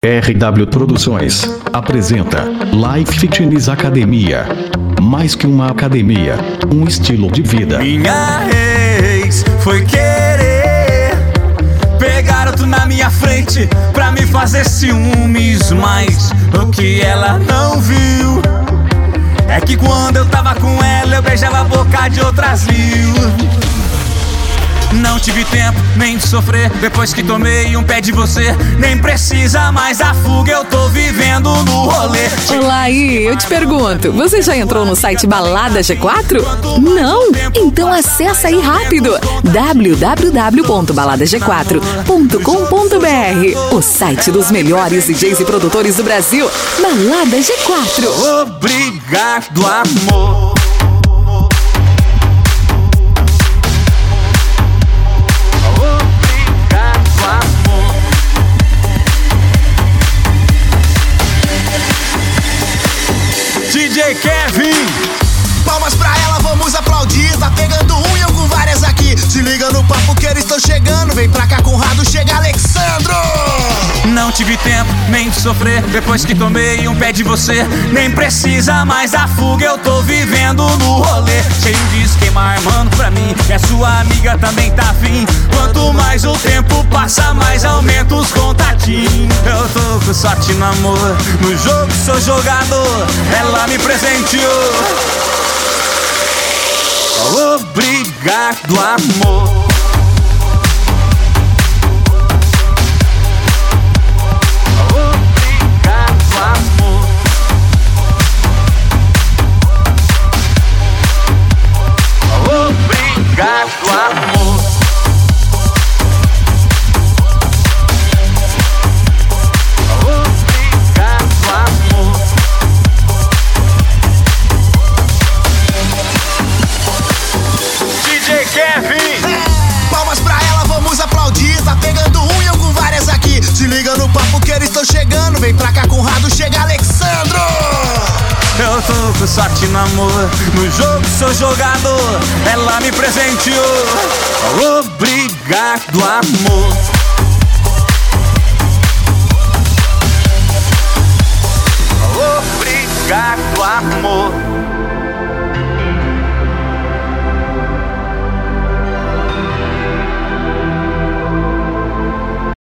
RW Produções apresenta Life Fitness Academia. Mais que uma academia, um estilo de vida. Minha ex foi querer pegar outro na minha frente pra me fazer ciúmes, mas o que ela não viu é que quando eu tava com ela eu beijava a boca de outras mil. Não tive tempo nem de sofrer depois que tomei um pé de você. Nem precisa mais a fuga, eu tô vivendo no rolê. Olá aí, eu te pergunto, você já entrou no site Balada G4? Não? Então acessa aí rápido, www.baladag4.com.br, o site dos melhores DJs e produtores do Brasil. Balada G4. Obrigado, amor. DJ Kevin, palmas pra ela, vamos aplaudir. Tá pegando um e eu com várias aqui. Se liga no papo que eles estão chegando. Vem pra cá, Conrado, chega Alexandro. Não tive tempo nem de sofrer depois que tomei um pé de você. Nem precisa mais a fuga, eu tô vivendo no rolê. Cheio de esquema armando pra mim, e a sua amiga também tá afim. Quanto mais o tempo passa, mais aumenta os contatinhos. Eu tô com sorte no amor, no jogo sou jogador. Ela me presenteou. Obrigado, amor. Obrigado, amor. Obrigado, amor. DJ Kevin, palmas pra ela, vamos aplaudir. Tá pegando um e eu com várias aqui. Se liga no papo que eles estão chegando. Vem pra cá, Conrado, chega Alexandro. Eu tô com sorte no amor, no jogo sou jogador. Ela me presenteou. Obrigado, amor. Obrigado, amor.